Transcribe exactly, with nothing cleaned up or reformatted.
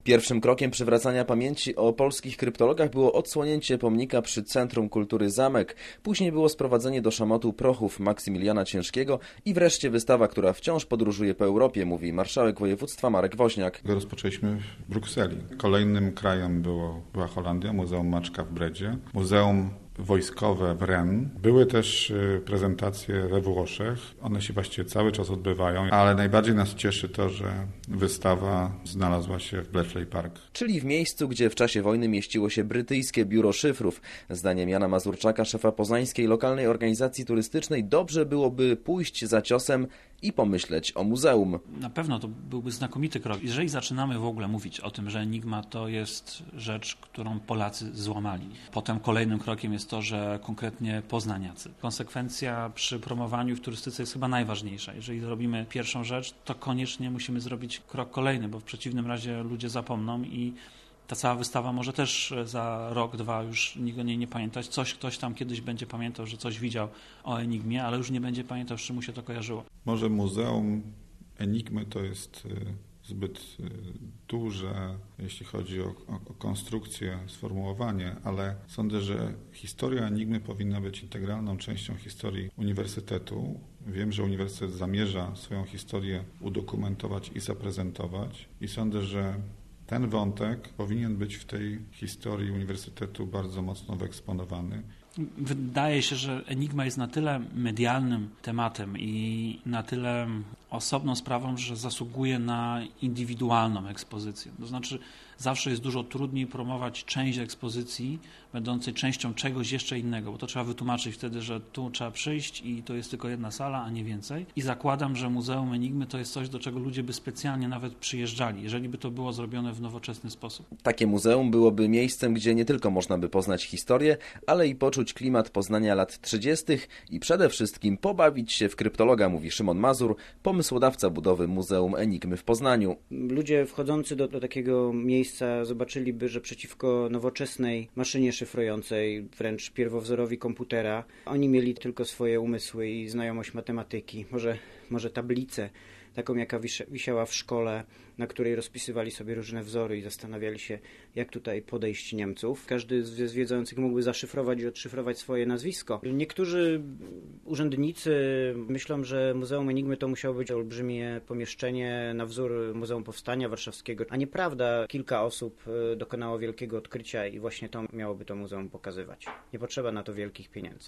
Pierwszym krokiem przywracania pamięci o polskich kryptologach było odsłonięcie pomnika przy Centrum Kultury Zamek. Później było sprowadzenie do szamotu prochów Maksymiliana Ciężkiego i wreszcie wystawa, która wciąż podróżuje po Europie, mówi marszałek województwa Marek Woźniak. Rozpoczęliśmy w Brukseli. Kolejnym krajem było, była Holandia, Muzeum Maczka w Bredzie, Muzeum Wojskowe w Rennes. Były też prezentacje we Włoszech. One się właściwie cały czas odbywają, ale najbardziej nas cieszy to, że wystawa znalazła się w Bletchley Park. Czyli w miejscu, gdzie w czasie wojny mieściło się brytyjskie biuro szyfrów. Zdaniem Jana Mazurczaka, szefa poznańskiej lokalnej organizacji turystycznej, dobrze byłoby pójść za ciosem i pomyśleć o muzeum. Na pewno to byłby znakomity krok. Jeżeli zaczynamy w ogóle mówić o tym, że Enigma to jest rzecz, którą Polacy złamali. Potem kolejnym krokiem jest to, że konkretnie poznaniacy. Konsekwencja przy promowaniu w turystyce jest chyba najważniejsza. Jeżeli zrobimy pierwszą rzecz, to koniecznie musimy zrobić krok kolejny, bo w przeciwnym razie ludzie zapomną i ta cała wystawa może też za rok, dwa już nikt o niej nie pamiętać. Coś ktoś tam kiedyś będzie pamiętał, że coś widział o Enigmie, ale już nie będzie pamiętał, z czym mu się to kojarzyło. Może Muzeum Enigmy to jest zbyt duże, jeśli chodzi o, o, o konstrukcję, sformułowanie, ale sądzę, że historia Enigmy powinna być integralną częścią historii uniwersytetu. Wiem, że uniwersytet zamierza swoją historię udokumentować i zaprezentować i sądzę, że ten wątek powinien być w tej historii uniwersytetu bardzo mocno wyeksponowany. Wydaje się, że Enigma jest na tyle medialnym tematem i na tyle osobną sprawą, że zasługuje na indywidualną ekspozycję. To znaczy zawsze jest dużo trudniej promować część ekspozycji będącej częścią czegoś jeszcze innego, bo to trzeba wytłumaczyć wtedy, że tu trzeba przyjść i to jest tylko jedna sala, a nie więcej. I zakładam, że Muzeum Enigmy to jest coś, do czego ludzie by specjalnie nawet przyjeżdżali, jeżeli by to było zrobione w nowoczesny sposób. Takie muzeum byłoby miejscem, gdzie nie tylko można by poznać historię, ale i poczuć klimat Poznania lat trzydziestych i przede wszystkim pobawić się w kryptologa, mówi Szymon Mazur, pomysłodawca budowy Muzeum Enigmy w Poznaniu. Ludzie wchodzący do, do takiego miejsca zobaczyliby, że przeciwko nowoczesnej maszynie szyfrującej, wręcz pierwowzorowi komputera, oni mieli tylko swoje umysły i znajomość matematyki, może, może tablicę, taką jaka wisiała w szkole, na której rozpisywali sobie różne wzory i zastanawiali się, jak tutaj podejść Niemców. Każdy z zwiedzających mógłby zaszyfrować i odszyfrować swoje nazwisko. Niektórzy urzędnicy myślą, że Muzeum Enigmy to musiało być olbrzymie pomieszczenie na wzór Muzeum Powstania Warszawskiego, a nieprawda, kilka osób dokonało wielkiego odkrycia i właśnie to miałoby to muzeum pokazywać. Nie potrzeba na to wielkich pieniędzy.